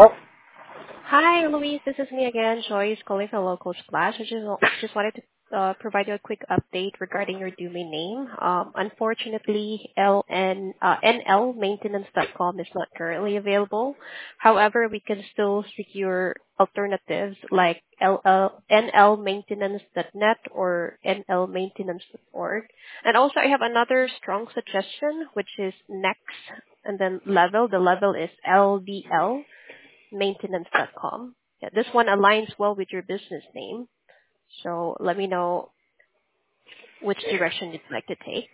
Well, Hi, Louise. This is me again, Joyce, calling from Local Splash. I just wanted to provide you a quick update regarding your domain name. Unfortunately, nlmaintenance.com is not currently available. However, we can still secure alternatives like nlmaintenance.net or nlmaintenance.org. And also, I have another strong suggestion, which is Next, and then level. The level is LDL maintenance.com. Yeah, this one aligns well with your business name. So let me know which direction you'd like to take.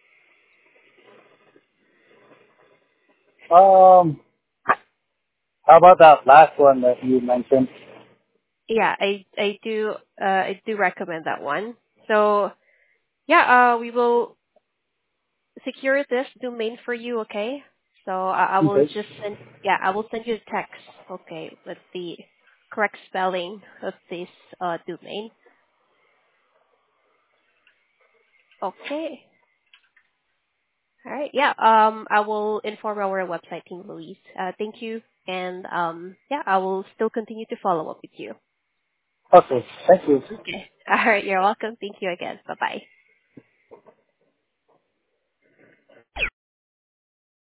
um, how about that last one that you mentioned? Yeah, I do recommend that one. So yeah, we will secure this domain for you. Okay. So I will Okay. just send you a text. Okay, with the correct spelling of this domain. Okay. All right. Yeah. I will inform our website team, Louise. Thank you. And yeah, I will still continue to follow up with you. Okay. Thank you. Okay. All right. You're welcome. Thank you again. Bye bye.